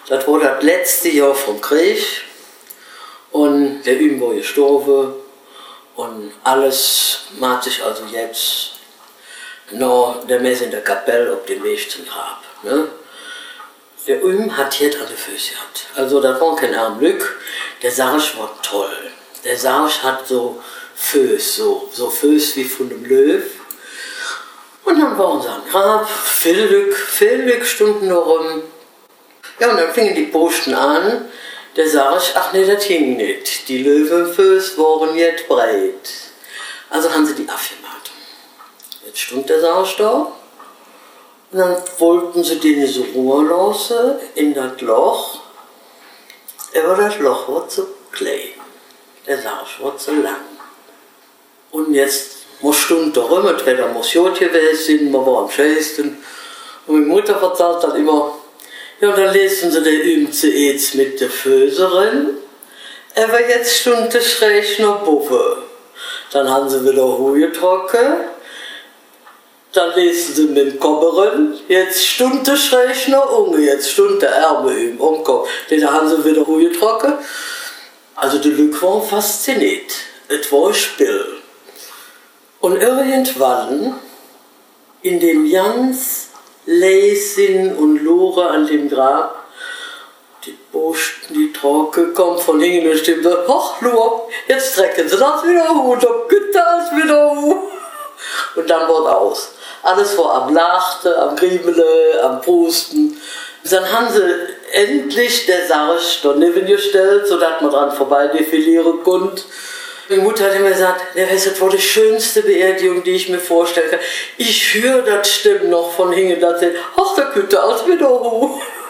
Das war das letzte Jahr vom Krieg und der Üben war gestorben und alles macht sich also jetzt noch der Messe in der Kapelle auf dem Weg zum Grab. Ne? Der Üben hat hier an den Füßen gehabt. Also das war kein Armglück. Der Sarg war toll. Der Sarg hat so Füße, so Füße wie von einem Löw. Und dann war unser Grab, viel Stunden noch rum. Ja, und dann fingen die Posten an. Der Sarg, ach nee, das hing nicht. Die Löwenfüße waren jetzt breit. Also haben sie die abgemacht. Jetzt stand der Sarg da. Und dann wollten sie den so rüberlassen in das Loch. Aber das Loch war zu klein. Der Sarg war zu lang. Und jetzt musste da rum, das Wetter muss gut gewesen sein, man war am schönsten. Und meine Mutter erzählt dann immer, ja, dann lesen sie den Üben zuerst mit der Föserin, aber jetzt stund der schräg noch Buffe. Dann haben sie wieder Ruhe trocken, dann lesen sie mit dem Kobberen, jetzt stund der schräg noch Unge, jetzt stund der Ärmel im Umkopf, dann haben sie wieder Ruhe trocken. Also die Leute waren fasziniert, es war ein Spiel. Und irgendwann, in dem ganz Leisin und Lore an dem Grab, die Posten, die Trocke, kommt von hinten und stimmt so, ach Lore, jetzt strecken sie das wieder hoch, da geht das wieder hoch. Und dann wurde aus. Alles war am Lachten, am Griebele, am Pusten. Dann haben sie endlich der Sarg daneben gestellt, sodass man dran vorbei defilieren konnte. Meine Mutter hat immer gesagt, das war die schönste Beerdigung, die ich mir vorstellen kann. Ich höre das Stimmen noch von hinten, das sagt, ach, da könnte alles wieder hoch.